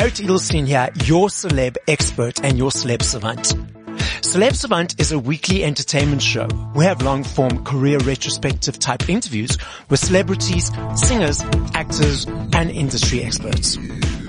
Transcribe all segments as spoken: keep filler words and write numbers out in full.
Gerrit Edelstein here, your celeb expert and your celeb savant. Celeb Savant is a weekly entertainment show. We have long-form career retrospective type interviews with celebrities, singers, actors, and industry experts.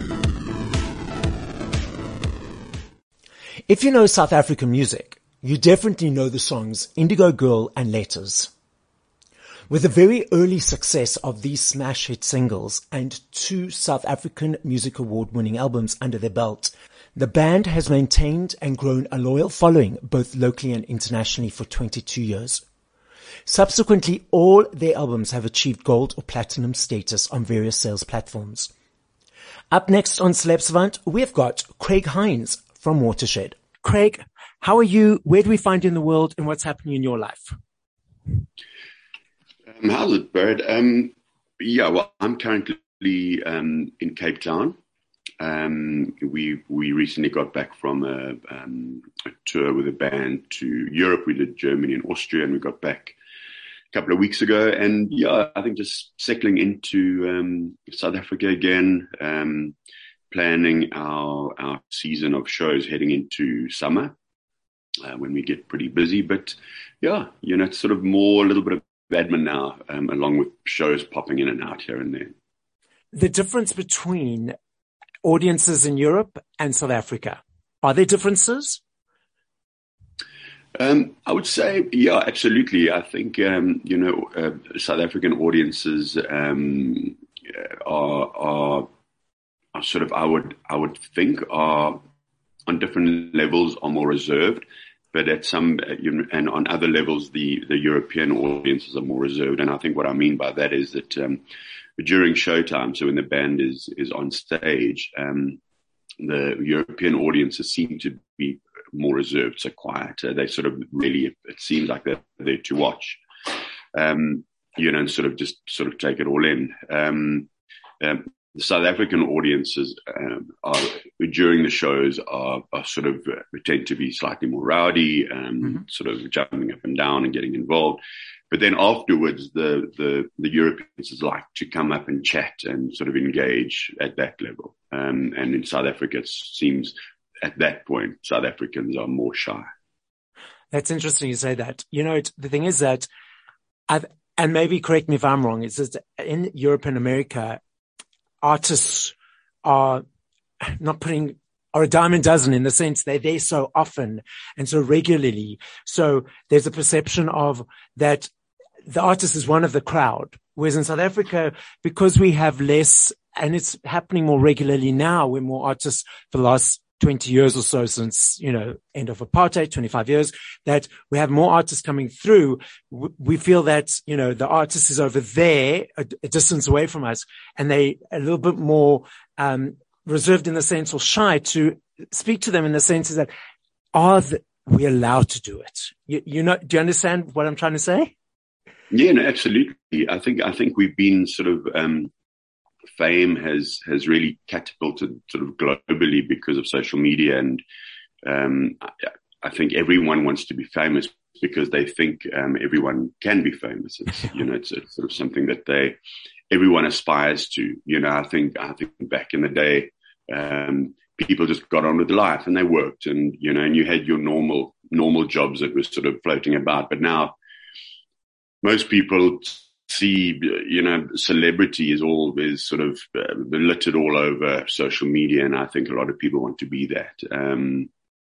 If you know South African music, you definitely know the songs Indigo Girl and Letters. With the very early success of these smash hit singles and two South African Music Award winning albums under their belt, the band has maintained and grown a loyal following both locally and internationally for twenty-two years. Subsequently, all their albums have achieved gold or platinum status on various sales platforms. Up next on Celeb Savant, we've got Craig Hines from Watershed. Craig, how are you? Where do we find you in the world and what's happening in your life? Um, how's it, Bird? Um, yeah, well, I'm currently um, in Cape Town. Um, we we recently got back from a, um, a tour with a band to Europe. We did Germany and Austria, and we got back a couple of weeks ago. And yeah, I think just settling into um, South Africa again, um, planning our our season of shows heading into summer uh, when we get pretty busy. But yeah, you know, it's sort of more a little bit of admin now, um, along with shows popping in and out here and there. The difference between audiences in Europe and South Africa, are there differences? Um, I would say, yeah, absolutely. I think, um, you know, uh, South African audiences um, are, are, are sort of, I would, I would think, are on different levels are more reserved. But at some, you know, and on other levels, the, the European audiences are more reserved. And I think what I mean by that is that um, during showtime, so when the band is is on stage, um, the European audiences seem to be more reserved, so quieter. They sort of really, it seems like they're there to watch, um, you know, and sort of just sort of take it all in. Um, um, The South African audiences um, are during the shows are, are sort of uh, tend to be slightly more rowdy, um, mm-hmm. sort of jumping up and down and getting involved. But then afterwards, the, the the Europeans like to come up and chat and sort of engage at that level. Um, and in South Africa, it seems at that point South Africans are more shy. That's interesting you say that. You know, it, the thing is that, I've, and maybe correct me if I'm wrong, is that in Europe and America, artists are not putting, are a dime a dozen in the sense they're there so often and so regularly. So there's a perception of that the artist is one of the crowd. Whereas in South Africa, because we have less, and it's happening more regularly now, we're more artists for the last twenty years or so since, you know, end of apartheid, twenty-five years, that we have more artists coming through. We feel that, you know, the artist is over there, a, a distance away from us, and they a little bit more, um, reserved in the sense or shy to speak to them in the sense that, are the, we allowed to do it? You, you know, do you understand what I'm trying to say? Yeah, no, absolutely. I think, I think we've been sort of, um, fame has, has really catapulted sort of globally because of social media. And, um, I, I think everyone wants to be famous because they think, um, everyone can be famous. It's, you know, it's, it's sort of something that they, everyone aspires to, you know, I think, I think back in the day, um, people just got on with life and they worked and, you know, and you had your normal, normal jobs that were sort of floating about. But now most people see, you know, celebrity is all is sort of uh, littered all over social media, and I think a lot of people want to be that. Um,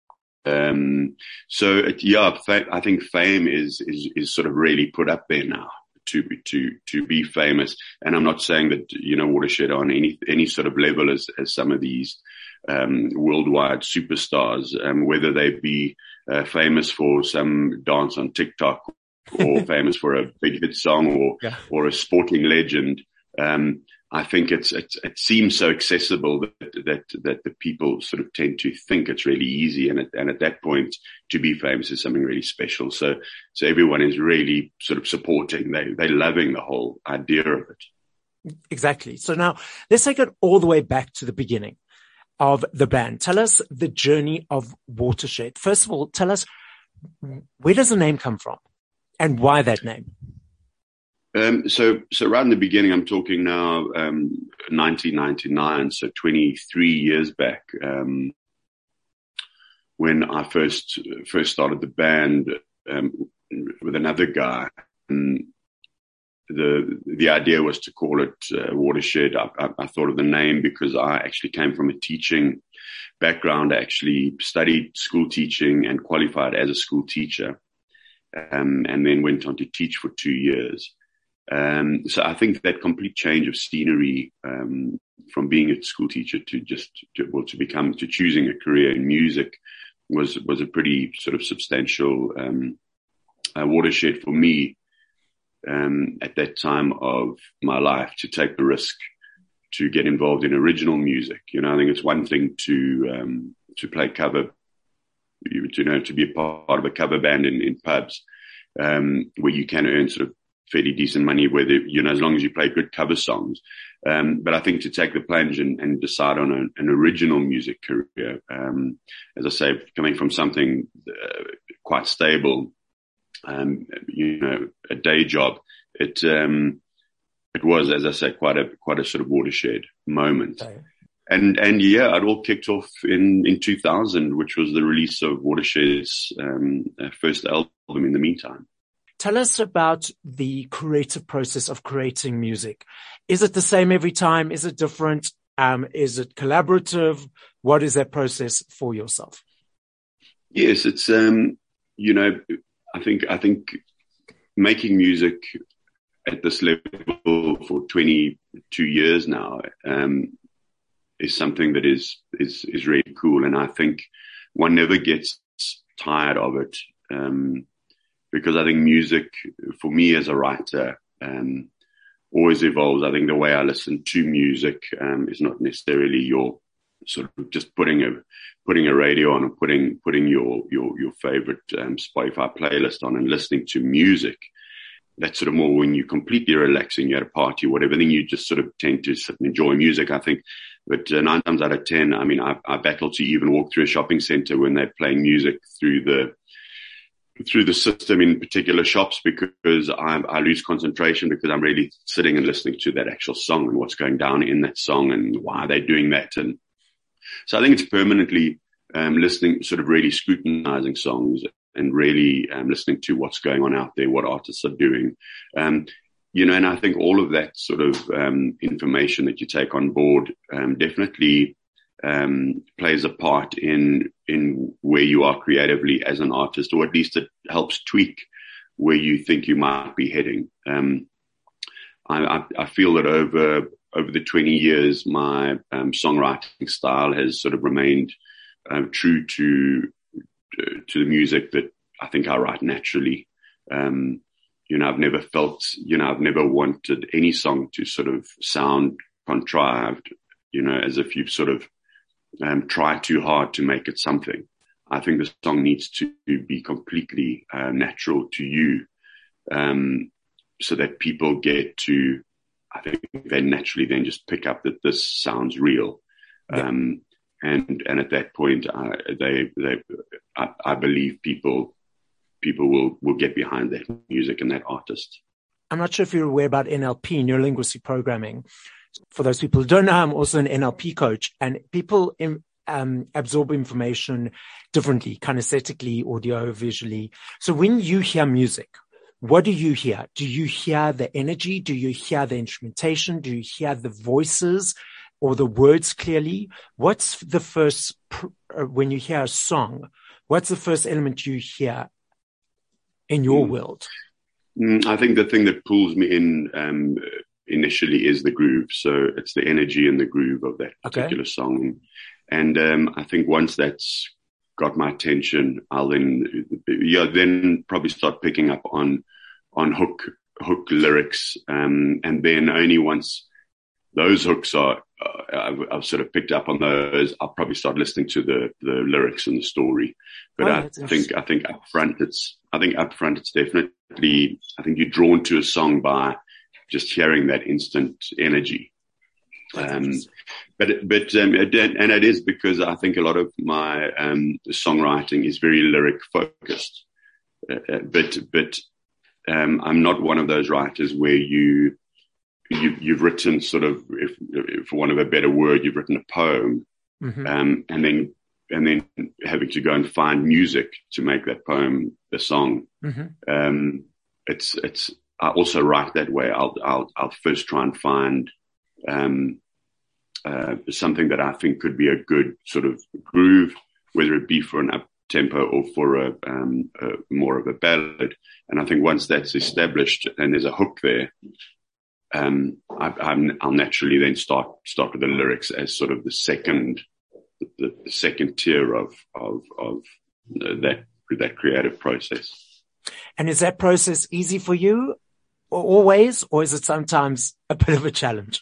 um, so it, yeah, fa- I think fame is is is sort of really put up there now to be to to be famous. And I'm not saying that, you know, Watershed are on any any sort of level as as some of these um, worldwide superstars, um, whether they be uh, famous for some dance on TikTok or famous for a big hit song or, yeah. or a sporting legend. Um, I think it's, it's, it seems so accessible that, that, that the people sort of tend to think it's really easy. And at, and at that point, to be famous is something really special. So, so everyone is really sort of supporting. They, they're loving the whole idea of it. Exactly. So now let's take it all the way back to the beginning of the band. Tell us the journey of Watershed. First of all, tell us, where does the name come from? And why that name? Um, so, so right in the beginning, I'm talking now, um, nineteen ninety-nine, so twenty-three years back, um, when I first, first started the band, um, with another guy. And the, the idea was to call it uh, Watershed. I, I, I thought of the name because I actually came from a teaching background. I actually studied school teaching and qualified as a school teacher, um, and then went on to teach for two years. Um, so I think that complete change of scenery, um, from being a school teacher to just, to, well, to become, to choosing a career in music was, was a pretty sort of substantial, um, uh, watershed for me, um, at that time of my life, to take the risk to get involved in original music. You know, I think it's one thing to, um, to play cover, you, to know, to be a part of a cover band in, in pubs, um, where you can earn sort of fairly decent money, whether, you know, as long as you play good cover songs. Um, but I think to take the plunge and, and decide on a, an original music career, um, as I say, coming from something uh, quite stable, um, you know, a day job, it, um, it was, as I say, quite a, quite a sort of watershed moment. Okay. And, and yeah, it all kicked off in, in two thousand, which was the release of Watershed's, um, first album, In the Meantime. Tell us about the creative process of creating music. Is it the same every time? Is it different? Um, is it collaborative? What is that process for yourself? Yes, it's, um, you know, I think, I think making music at this level for twenty-two years now, um, is something that is, is, is really cool. And I think one never gets tired of it. Um, Because I think music, for me as a writer, um, always evolves. I think the way I listen to music, um, is not necessarily your sort of just putting a, putting a radio on or putting, putting your, your, your favorite, um, Spotify playlist on and listening to music. That's sort of more when you're completely relaxing, you're at a party or whatever, then you just sort of tend to sit and enjoy music, I think. But uh, nine times out of ten, I mean, I, I battle to even walk through a shopping center when they're playing music through the, through the system in particular shops, because I, I lose concentration because I'm really sitting and listening to that actual song and what's going down in that song and why they're doing that. And so I think it's permanently, um, listening, sort of really scrutinizing songs and really, um, listening to what's going on out there, what artists are doing. Um, you know, and I think all of that sort of, um, information that you take on board, um, definitely, um, plays a part in, in where you are creatively as an artist, or at least it helps tweak where you think you might be heading. Um, I, I, I feel that over, over the twenty years, my, um, songwriting style has sort of remained, um, true to, to the music that I think I write naturally. Um, you know, I've never felt, you know, I've never wanted any song to sort of sound contrived, you know, as if you've sort of, Um, try too hard to make it something. I think the song needs to be completely uh, natural to you, um, so that people get to, I think they naturally then just pick up that this sounds real. Yeah. Um, and, and at that point, uh, they, they, I, I believe people, people will, will get behind that music and that artist. I'm not sure if you're aware about N L P, neuro-linguistic programming. For those people who don't know, I'm also an N L P coach, and people in, um, absorb information differently, kinesthetically, audio, visually. So when you hear music, what do you hear? Do you hear the energy? Do you hear the instrumentation? Do you hear the voices or the words clearly? What's the first, uh, when you hear a song, what's the first element you hear in your mm. world? Mm, I think the thing that pulls me in, um, initially is the groove. So it's the energy and the groove of that particular okay. song. And, um, I think once that's got my attention, I'll then, yeah, then probably start picking up on, on hook, hook lyrics. Um, and then only once those hooks are, uh, I've, I've sort of picked up on those, I'll probably start listening to the, the lyrics and the story. But oh, I think, I think up front, it's, I think up front, it's definitely, I think you're drawn to a song by just hearing that instant energy. Um, but, but, um, it, and it is because I think a lot of my, um, songwriting is very lyric focused. Uh, but, but um, I'm not one of those writers where you, you you've written sort of, if, if for want of a better word, you've written a poem, mm-hmm. um, and then and then having to go and find music to make that poem a song. Mm-hmm. Um, it's it's. I also write that way. I'll I'll I'll first try and find um, uh, something that I think could be a good sort of groove, whether it be for an up tempo or for a, um, a more of a ballad. And I think once that's established and there's a hook there, um, I, I'm, I'll naturally then start start with the lyrics as sort of the second the, the second tier of of of that that creative process. And is that process easy for you always, or is it sometimes a bit of a challenge?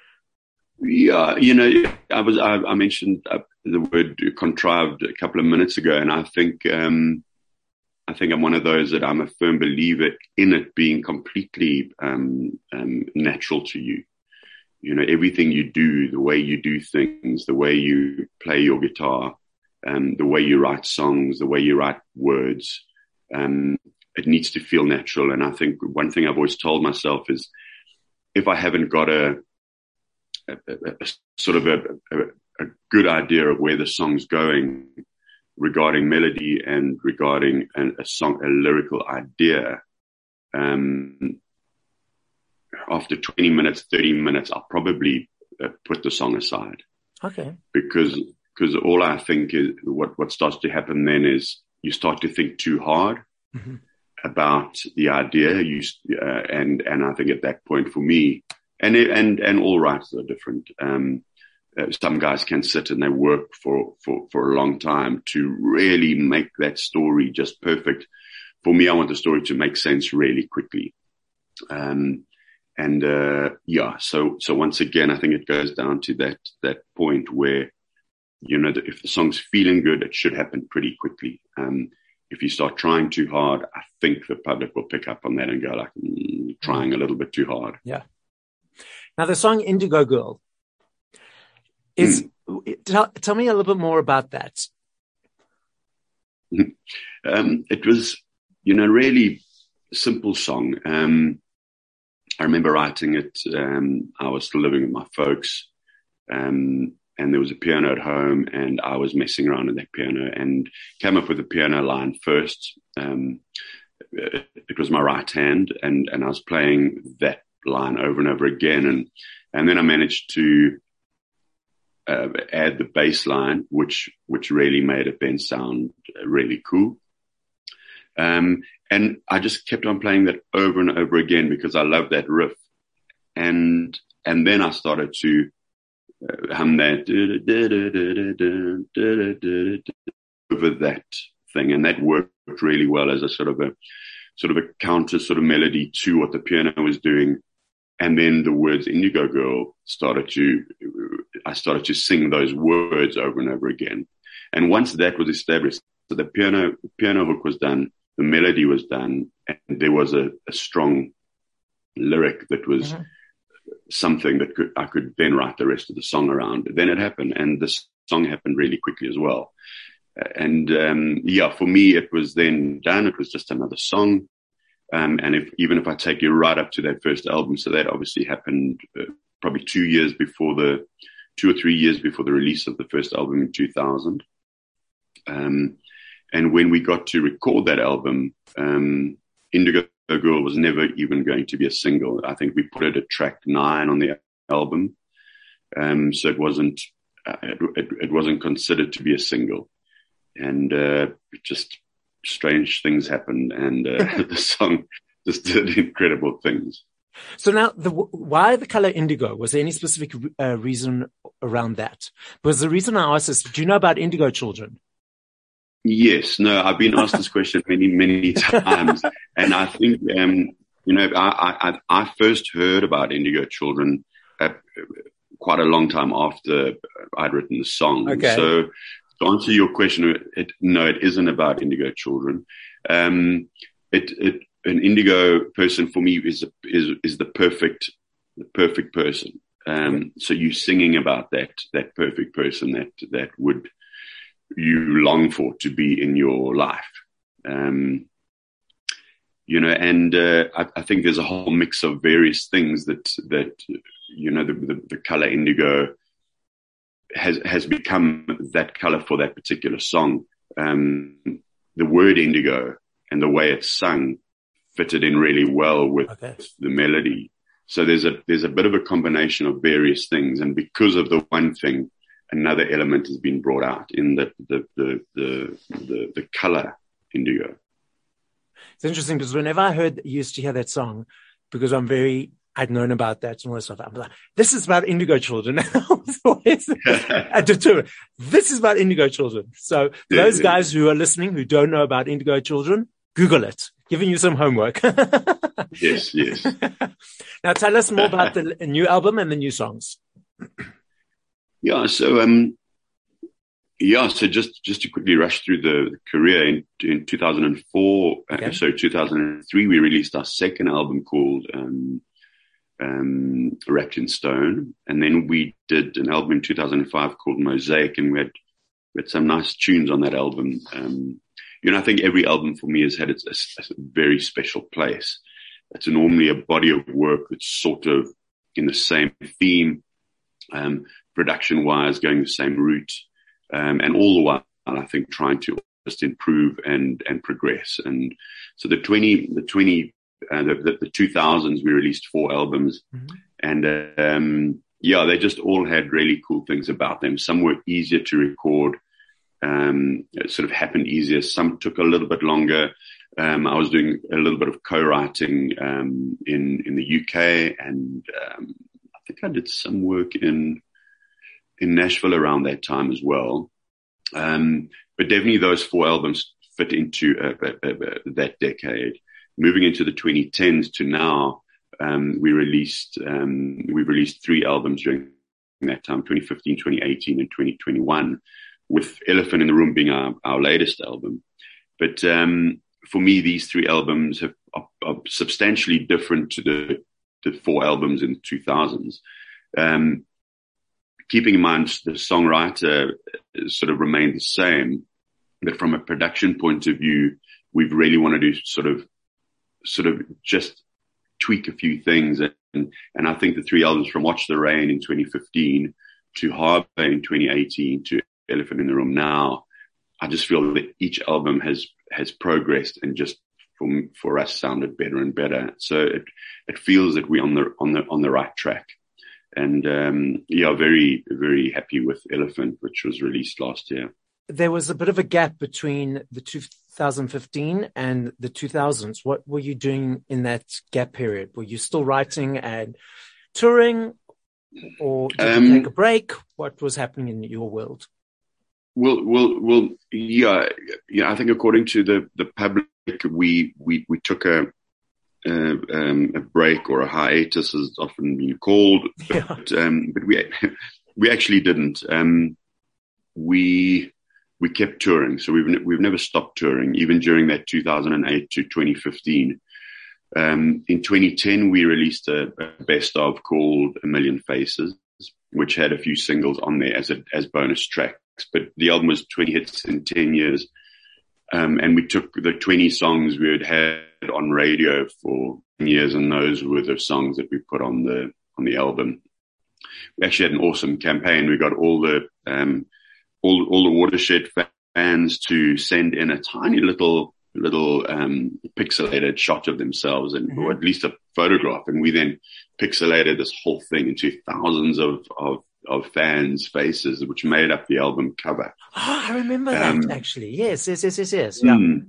Yeah, you know, I was I, I mentioned uh, the word contrived a couple of minutes ago, and I think um, I think I'm one of those that I'm a firm believer in it being completely um, um, natural to you. You know, everything you do, the way you do things, the way you play your guitar, um, the way you write songs, the way you write words, um, it needs to feel natural. And I think one thing I've always told myself is, if I haven't got a, a, a, a sort of a, a, a good idea of where the song's going regarding melody and regarding an, a song, a lyrical idea, um, after twenty minutes, thirty minutes, I'll probably uh, put the song aside. Okay. Because, because all I think is what, what starts to happen then is you start to think too hard mm-hmm. about the idea. You, uh, and, and I think at that point for me, and, and, and all writers are different. Um, uh, some guys can sit and they work for, for, for a long time to really make that story just perfect. For me, I want the story to make sense really quickly. Um, And, uh, yeah, so, so once again, I think it goes down to that, that point where, you know, if the song's feeling good, it should happen pretty quickly. Um, if you start trying too hard, I think the public will pick up on that and go like, mm, trying a little bit too hard. Yeah. Now the song Indigo Girl is, mm. tell, tell me a little bit more about that. um, it was, you know, really simple song. Um, I remember writing it. Um, I was still living with my folks, um, and there was a piano at home, and I was messing around with that piano and came up with the piano line first. Um, it, it was my right hand, and, and I was playing that line over and over again, and and then I managed to uh, add the bass line, which which really made it then sound really cool. Um, and I just kept on playing that over and over again because I love that riff. And, and then I started to uh, hum that over that thing. And that worked really well as a sort of a, sort of a counter sort of melody to what the piano was doing. And then the words Indigo Girl started to, I started to sing those words over and over again. And once that was established, so the piano, the piano hook was done, the melody was done, and there was a, a strong lyric that was mm-hmm. something that could, I could then write the rest of the song around. Then it happened, and the song happened really quickly as well. And, um, yeah, for me, it was then done. It was just another song. Um, and if, even if I take you right up to that first album, so that obviously happened uh, probably two years before the, two or three years before the release of the first album in two thousand. Um, And when we got to record that album, um, Indigo Girl was never even going to be a single. I think we put it at track nine on the album. Um, so it wasn't, uh, it, it, it wasn't considered to be a single. And, uh, just strange things happened, and, uh, the song just did incredible things. So now, the, why the color indigo? Was there any specific uh, reason around that? Because the reason I asked is, do you know about Indigo Children? Yes, no, I've been asked this question many, many times. And I think, um, you know, I, I, I first heard about Indigo Children uh, quite a long time after I'd written the song. Okay. So to answer your question, it, no, it isn't about Indigo Children. Um, it, it, an indigo person for me is, is, is the perfect, the perfect person. Um, okay. So you singing about that, that perfect person that, that would, you long for to be in your life. Um, you know, and uh, I, I think there's a whole mix of various things that that you know the the, the color indigo has has become that color for that particular song. Um, the word indigo and the way it's sung fitted in really well with okay. the melody. So there's a there's a bit of a combination of various things, and because of the one thing, another element has been brought out in the the the the the, the color indigo. It's interesting because whenever I heard used to hear that song, because I'm very I'd known about that and all that stuff. I'm like, this is about indigo children. I was always determined. This is about indigo children. So yeah, those yeah. guys who are listening who don't know about indigo children, Google it. Giving you some homework. Yes, yes. Now tell us more about the new album and the new songs. Yeah, so um, yeah, so just just to quickly rush through the career in in two thousand four, okay. uh, so two thousand three, we released our second album called um, um, Wrapped in Stone, and then we did an album in two thousand five called Mosaic, and we had we had some nice tunes on that album. Um, You know, I think every album for me has had its, a, a very special place. It's normally a body of work that's sort of in the same theme, um, production-wise, going the same route, um, and all the while, I think, trying to just improve and and progress. And so the twenty, the twenty, uh, the, the, the two thousands, we released four albums, mm-hmm. and um, yeah, they just all had really cool things about them. Some were easier to record. Um, it sort of happened easier. Some took a little bit longer. Um, I was doing a little bit of co-writing um, in in the U K, and um, I think I did some work in in Nashville around that time as well. Um, but definitely those four albums fit into uh, uh, uh, that decade. Moving into the twenty tens to now, um, we released um, we released three albums during that time: twenty fifteen, twenty eighteen, and twenty twenty-one. With Elephant in the Room being our, our latest album. But um, for me, these three albums have, are, are substantially different to the, the four albums in the two thousands. Um, keeping in mind the songwriter sort of remained the same, but from a production point of view, we've really wanted to sort of sort of just tweak a few things. And, and I think the three albums from Watch the Rain in twenty fifteen to Harbor in twenty eighteen to Elephant in the Room now, I just feel that each album has has progressed and just for for us sounded better and better. So it it feels that we're on the on the on the right track, and um, yeah, very very happy with Elephant, which was released last year. There was a bit of a gap between the two thousand fifteen and the two thousands. What were you doing in that gap period? Were you still writing and touring, or did um, you take a break? What was happening in your world? Well, well, well, yeah, yeah. I think according to the, the public, we, we, we took a, uh, um, a break or a hiatus, as often been called, yeah. but, um, but we, we actually didn't. Um, we, we kept touring. So we've, we've never stopped touring, even during that two thousand eight to twenty fifteen. Um, in twenty ten, we released a, a best of called A Million Faces, which had a few singles on there as a, as bonus tracks. But the album was twenty hits in ten years. Um, and we took the twenty songs we had had on radio for years, and those were the songs that we put on the, on the album. We actually had an awesome campaign. We got all the, um, all, all the Watershed fans to send in a tiny little, little, um, pixelated shot of themselves, and, mm-hmm. or at least a photograph. And we then pixelated this whole thing into thousands of, of, of fans' faces, which made up the album cover. Oh, I remember that um, actually. Yes, yes, yes, yes, yes. Yeah. Mm,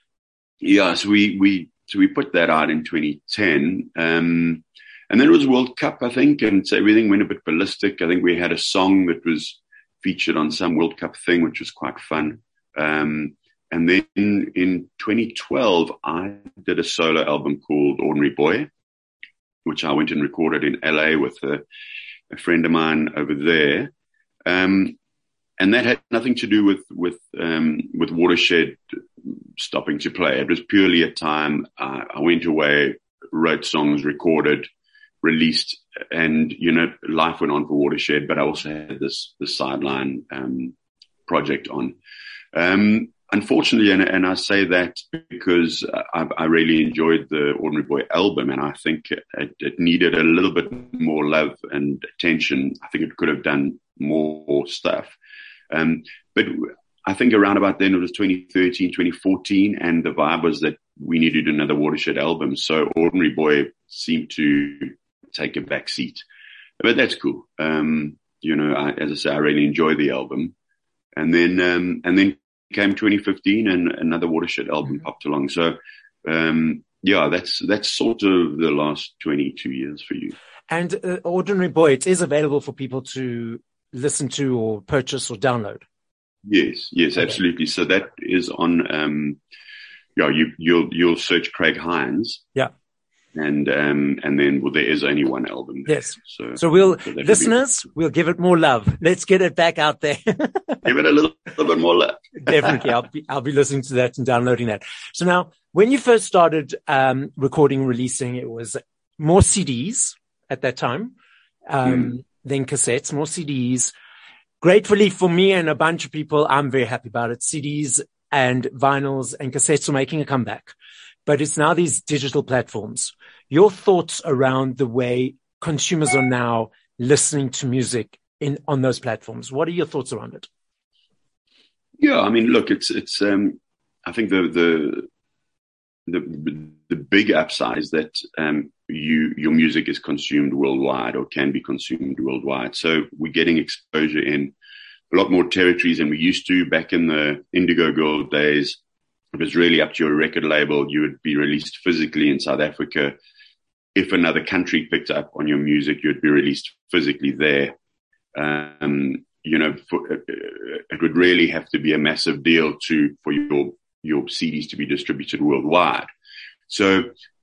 yeah. So we, we, so we put that out in twenty ten. Um, and then it was World Cup, I think. And so everything went a bit ballistic. I think we had a song that was featured on some World Cup thing, which was quite fun. Um, and then in, in twenty twelve, I did a solo album called Ordinary Boy, which I went and recorded in L A with a, a friend of mine over there. Um, and that had nothing to do with, with, um, with Watershed stopping to play. It was purely a time, uh, I went away, wrote songs, recorded, released, and, you know, life went on for Watershed, but I also had this, this sideline, um, project on. Um, unfortunately, and, and I say that because I, I really enjoyed the Ordinary Boy album, and I think it, it needed a little bit more love and attention. I think it could have done more stuff. Um, but I think around about then it was twenty thirteen, twenty fourteen, and the vibe was that we needed another Watershed album. So Ordinary Boy seemed to take a back seat. But that's cool. Um, you know, I, as I say, I really enjoyed the album. And then, um, and then came twenty fifteen and another Watershed album mm-hmm. popped along. So, um, yeah, that's, that's sort of the last twenty-two years for you. And uh, Ordinary Boy, it is available for people to listen to or purchase or download. Yes, yes, okay. Absolutely. So that is on, um, yeah, you, you'll, you'll search Craig Hines. Yeah. And, um, and then, well, there is only one album there. Yes. So, so we'll, so listeners, be... we'll give it more love. Let's get it back out there. Give it a little, little bit more love. Definitely. I'll be, I'll be listening to that and downloading that. So now, when you first started, um, recording, releasing, it was more C Ds at that time, um, mm. then cassettes, more C Ds. Gratefully for me and a bunch of people, I'm very happy about it. C Ds and vinyls and cassettes are making a comeback. But it's now these digital platforms. Your thoughts around the way consumers are now listening to music in on those platforms. What are your thoughts around it? Yeah, I mean, look, it's it's. Um, I think the the the the big upside is that um, you your music is consumed worldwide or can be consumed worldwide. So we're getting exposure in a lot more territories than we used to back in the Indigo Girl days. It was really up to your record label. You would be released physically in South Africa. If another country picked up on your music, you'd be released physically there. Um, you know, for, uh, it would really have to be a massive deal to for your your C Ds to be distributed worldwide. So,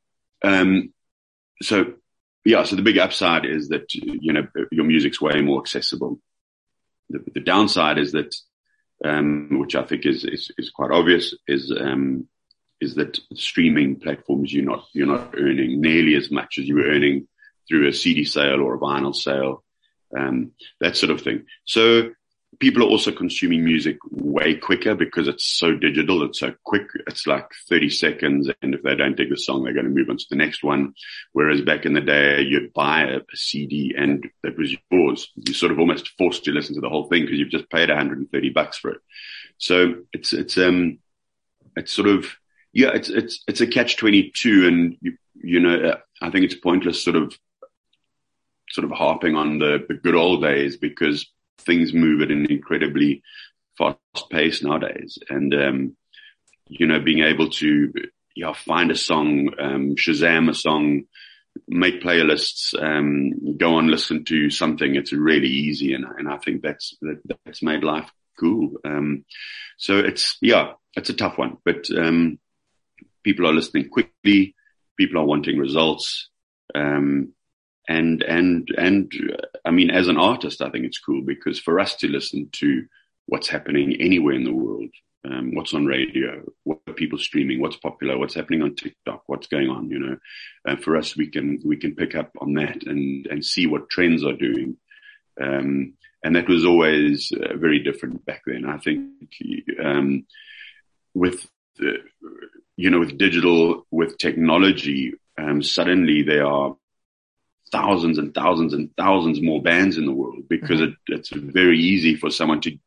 um, so yeah. So the big upside is that you know your music's way more accessible. The, the downside is that. Um, which I think is, is, is quite obvious, is um, is that streaming platforms you're not you're not earning nearly as much as you were earning through a C D sale or a vinyl sale, um, that sort of thing. So people are also consuming music way quicker because it's so digital, it's so quick. It's like thirty seconds, and if they don't dig the song, they're going to move on to the next one. Whereas back in the day, you'd buy a, a C D and that was yours. You're sort of almost forced to listen to the whole thing because you've just paid one hundred thirty bucks for it. So it's it's um it's sort of yeah it's it's it's a catch twenty-two, and you, you know I think it's pointless sort of sort of harping on the, the good old days because things move at an incredibly fast pace nowadays. And, um, you know, being able to, yeah, find a song, um, Shazam a song, make playlists, um, go and listen to something. It's really easy. And, and I think that's, that, that's made life cool. Um, so it's, yeah, it's a tough one, but, um, people are listening quickly. People are wanting results. Um, And, and, and, I mean, as an artist, I think it's cool because for us to listen to what's happening anywhere in the world, um, what's on radio, what are people streaming, what's popular, what's happening on TikTok, what's going on, you know, uh, for us, we can, we can pick up on that and, and see what trends are doing. Um, and that was always uh, very different back then. I think, um, with, the, you know, with digital, with technology, um, suddenly there are thousands and thousands and thousands more bands in the world because mm-hmm. it, it's very easy for someone to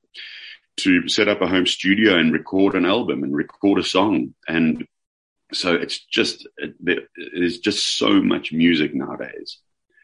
to set up a home studio and record an album and record a song. And so it's just, it, there's just so much music nowadays.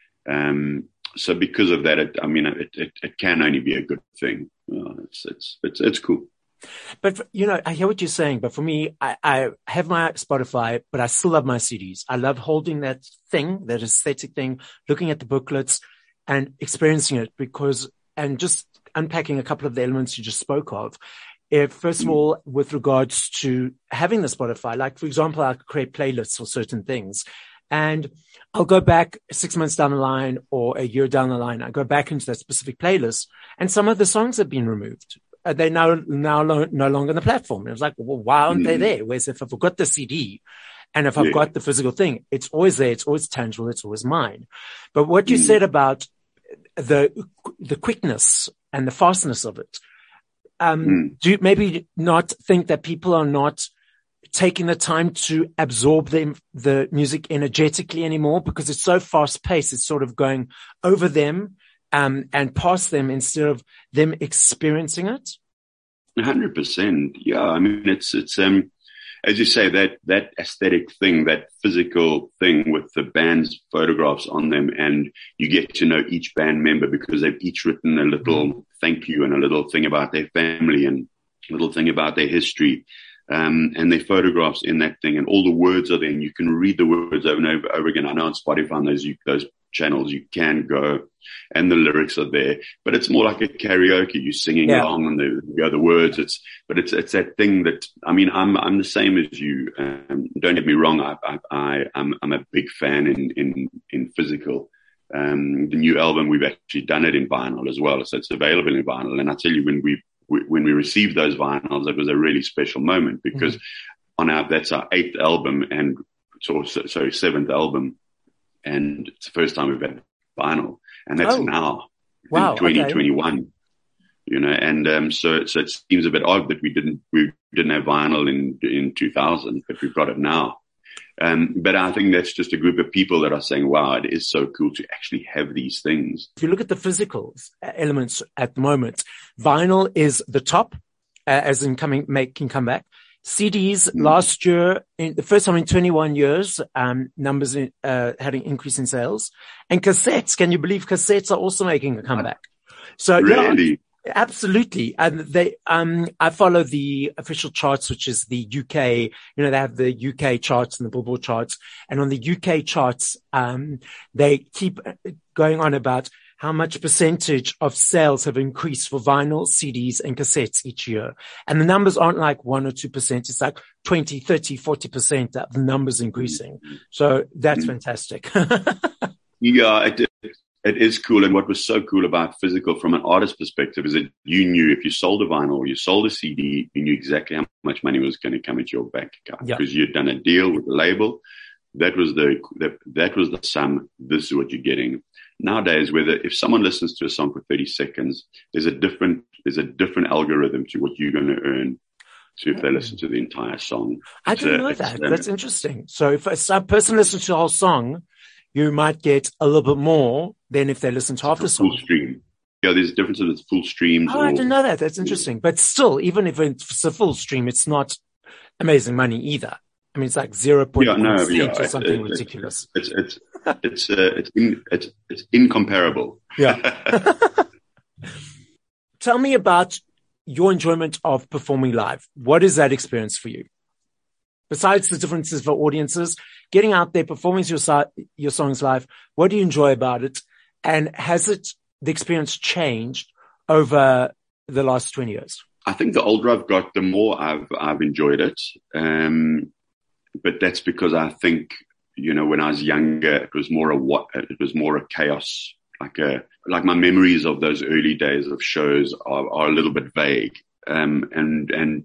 Um, so because of that, it, I mean, it, it, it can only be a good thing. Uh, it's, it's, it's, it's cool. But, you know, I hear what you're saying, but for me, I, I have my Spotify, but I still love my C Ds. I love holding that thing, that aesthetic thing, looking at the booklets and experiencing it because, and just unpacking a couple of the elements you just spoke of. If, first of all, with regards to having the Spotify, like, for example, I could create playlists for certain things and I'll go back six months down the line or a year down the line. I go back into that specific playlist and some of the songs have been removed. They're now, now lo- no longer on the platform. And it's like, well, why aren't mm. they there? Whereas if I've got the C D and if I've yeah. got the physical thing, it's always there. It's always tangible. It's always mine. But what you mm. said about the, the quickness and the fastness of it, um, mm. do you maybe not think that people are not taking the time to absorb the, the music energetically anymore because it's so fast paced? It's sort of going over them, um, and past them instead of them experiencing it. A hundred percent. Yeah. I mean, it's, it's, um, as you say, that, that aesthetic thing, that physical thing with the band's photographs on them, and you get to know each band member because they've each written a little mm. thank you and a little thing about their family and a little thing about their history. Um, and their photographs in that thing, and all the words are there, and you can read the words over and over, over again. I know on Spotify and those, you, those channels, you can go, and the lyrics are there, but it's more like a karaoke. You're singing yeah. along and the, you know, the words. It's, but it's, it's that thing that, I mean, I'm, I'm the same as you. Um, don't get me wrong. I, I, I, I'm, I'm a big fan in, in, in physical. Um, the new album, we've actually done it in vinyl as well. So it's available in vinyl. And I tell you, when we, when we received those vinyls, it was a really special moment because mm-hmm. on our, that's our eighth album and so, sorry, seventh album. And it's the first time we've had vinyl, and that's oh. now wow, in twenty twenty-one, okay. you know, and, um, so, so it seems a bit odd that we didn't, we didn't have vinyl in, in two thousand, but we've got it now. Um, but I think that's just a group of people that are saying, wow, it is so cool to actually have these things. If you look at the physical elements at the moment, vinyl is the top, uh, as in coming, making comeback. C Ds mm. last year, in the first time in twenty-one years, um, numbers, in, uh, had an increase in sales. And cassettes, can you believe cassettes are also making a comeback? So, really? Yeah, absolutely. And they, um, I follow the official charts, which is the U K, you know, they have the U K charts and the Billboard charts. And on the U K charts, um, they keep going on about how much percentage of sales have increased for vinyl, C Ds and cassettes each year. And the numbers aren't like one or two percent. It's like twenty, thirty, forty percent of the numbers increasing. So that's mm-hmm. fantastic. Yeah, it, it is cool. And what was so cool about physical from an artist perspective is that you knew if you sold a vinyl or you sold a C D, you knew exactly how much money was going to come into your bank account yeah. because you had done a deal with the label. That was the, that, that was the sum. This is what you're getting. Nowadays, whether if someone listens to a song for thirty seconds, there's a different, there's a different algorithm to what you're going to earn to if they listen to the entire song. I it's didn't a, know that. Um, That's interesting. So if a person listens to the whole song, you might get a little bit more than if they listen to half the song. Full stream. Yeah, there's a difference with full streams. Oh, or, I didn't know that. That's interesting. But still, even if it's a full stream, it's not amazing money either. I mean, it's like zero point one yeah, no, cent yeah, or something it, it, ridiculous. It's it's it's uh, it's, in, it's it's incomparable. Yeah. Tell me about your enjoyment of performing live. What is that experience for you? Besides the differences for audiences, getting out there, performing your your songs live. What do you enjoy about it? And has it the experience changed over the last twenty years? I think the older I've got, the more I've I've enjoyed it. Um, But that's because I think, you know, when I was younger, it was more a what, it was more a chaos, like a, like my memories of those early days of shows are, are a little bit vague. Um, and, and,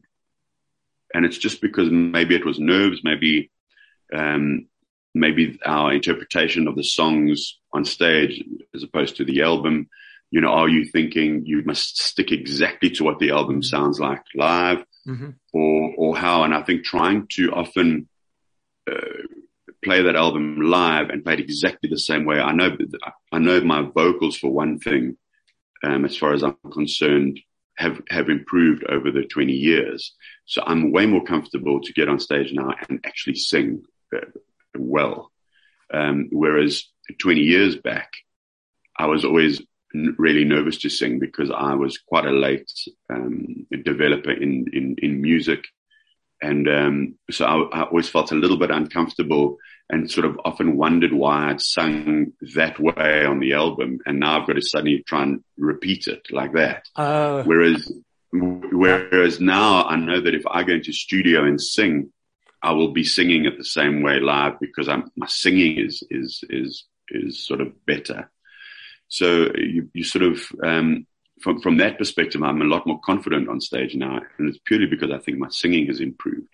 and it's just because maybe it was nerves, maybe, um, maybe our interpretation of the songs on stage as opposed to the album. You know, are you thinking you must stick exactly to what the album sounds like live, mm-hmm. or, or how? And I think trying to often, Uh, play that album live and play it exactly the same way. I know, I know my vocals for one thing, um, as far as I'm concerned, have, have improved over the twenty years. So I'm way more comfortable to get on stage now and actually sing uh, well. Um, whereas twenty years back, I was always n- really nervous to sing because I was quite a late, um, developer in, in, in music. And um, so I, I always felt a little bit uncomfortable and sort of often wondered why I'd sung that way on the album. And now I've got to suddenly try and repeat it like that. Uh, whereas, whereas now I know that if I go into studio and sing, I will be singing it the same way live because I'm, my singing is, is, is, is sort of better. So you, you sort of, um, From from that perspective, I'm a lot more confident on stage now, and it's purely because I think my singing has improved.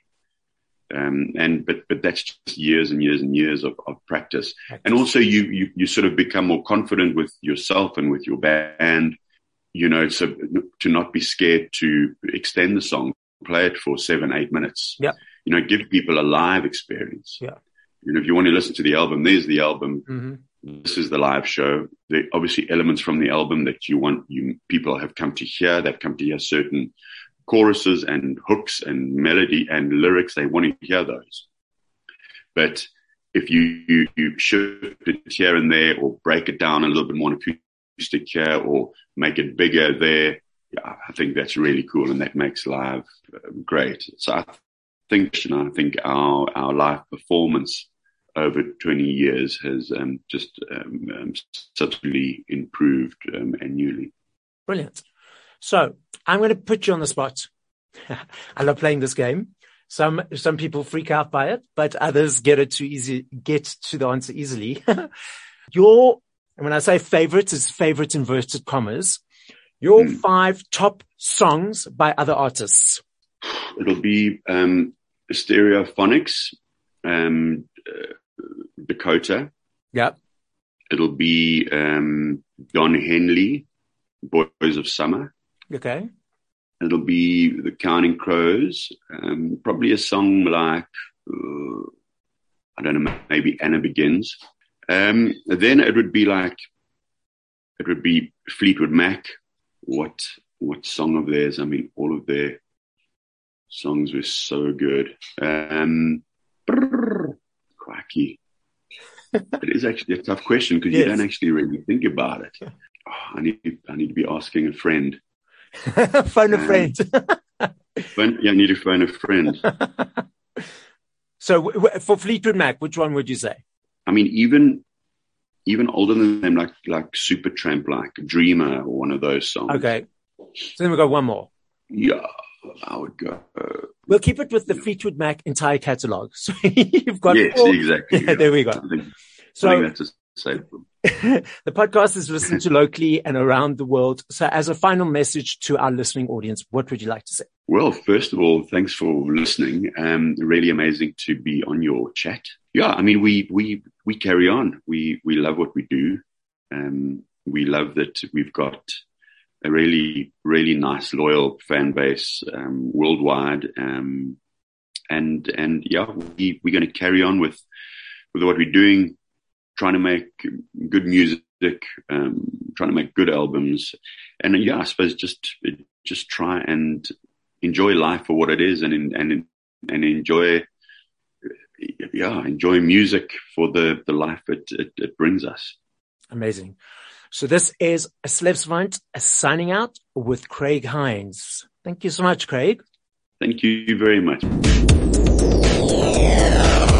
Um, and but but that's just years and years and years of, of practice, and also you, you you sort of become more confident with yourself and with your band. you know, so to not be scared to extend the song, play it for seven, eight minutes. Yeah. You know, give people a live experience. Yeah. You know, if you want to listen to the album, there's the album. Mm-hmm. This is the live show. There are obviously elements from the album that you want, you people have come to hear. They've come to hear certain choruses and hooks and melody and lyrics. They want to hear those. But if you, you, you shift it here and there, or break it down a little bit more acoustic here, or make it bigger there, yeah, I think that's really cool, and that makes live um, great. So I think, you know, I think our, our live performance over twenty years has um, just um, um, substantially improved um, annually. Brilliant. So I'm going to put you on the spot. I love playing this game. Some some people freak out by it, but others get it too easy, get to the answer easily. Your, and when I say favorite, it's favorite inverted commas. Your mm. five top songs by other artists. It'll be um, Stereophonics, um, uh, Dakota. Yep. It'll be um, Don Henley, Boys of Summer. Okay. It'll be the Counting Crows. Um, probably a song like, uh, I don't know, maybe Anna Begins. Um, then it would be like, it would be Fleetwood Mac. What, what song of theirs? I mean, all of their songs were so good. Um, brrr, quacky. It is actually a tough question because yes. you don't actually really think about it. Oh, I need to, I need to be asking a friend. Phone a friend. Um, phone, yeah, I need to phone a friend. So w- w- for Fleetwood Mac, which one would you say? I mean, even even older than them, like like Supertramp, like Dreamer, or one of those songs. Okay. So then we got one more. Yeah, I would go. Uh, we'll keep it with the Fleetwood Mac entire catalogue. So you've got yes, four. exactly. Yeah. There we go. I think, so I think that's a safe one. The podcast is listened to locally and around the world. So as a final message to our listening audience, what would you like to say? Well, first of all, thanks for listening. Um, really amazing to be on your chat. Yeah, I mean, we, we, we carry on. We, we love what we do. Um, we love that we've got a really, really nice, loyal fan base, um, worldwide. Um, and, and yeah, we, we're going to carry on with, with what we're doing, trying to make good music, um, trying to make good albums. And yeah, I suppose just, just try and enjoy life for what it is, and, and, and enjoy, yeah, enjoy music for the, the life it, it, it brings us. Amazing. So this is a Slevsvant signing out with Craig Hines. Thank you so much, Craig. Thank you very much.